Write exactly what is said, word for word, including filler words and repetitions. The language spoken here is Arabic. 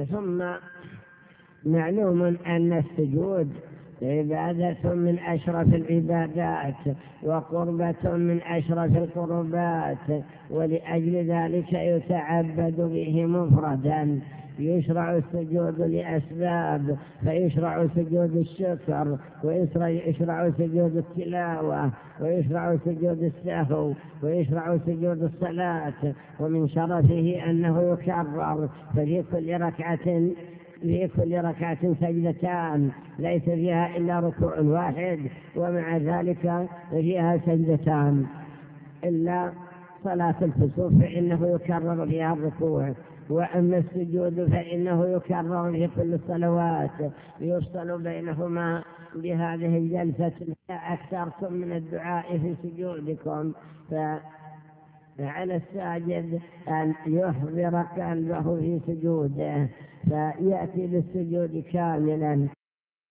ثم معلوم أن السجود عبادة من أشرف العبادات وقربة من أشرف القربات، ولأجل ذلك يتعبد به مفردا. يشرع السجود لأسباب، فيشرع سجود الشكر، ويشرع سجود التلاوة، ويشرع سجود السهو، ويشرع سجود الصلاة. ومن شرفه أنه يكرر، ففي كل ركعة في كل ركعة سجدتان ليس فيها إلا ركوع واحد، ومع ذلك فيها سجدتان، إلا صلاة الكسوف فإنه يكرر فيها الركوع. وأما السجود فإنه يكرر في كل الصلوات، يفصل بينهما بهذه الجلسة. أكثرتم من الدعاء في سجودكم، فعلى الساجد أن يحضر قلبه في سجوده، فيأتي بالسجود كاملا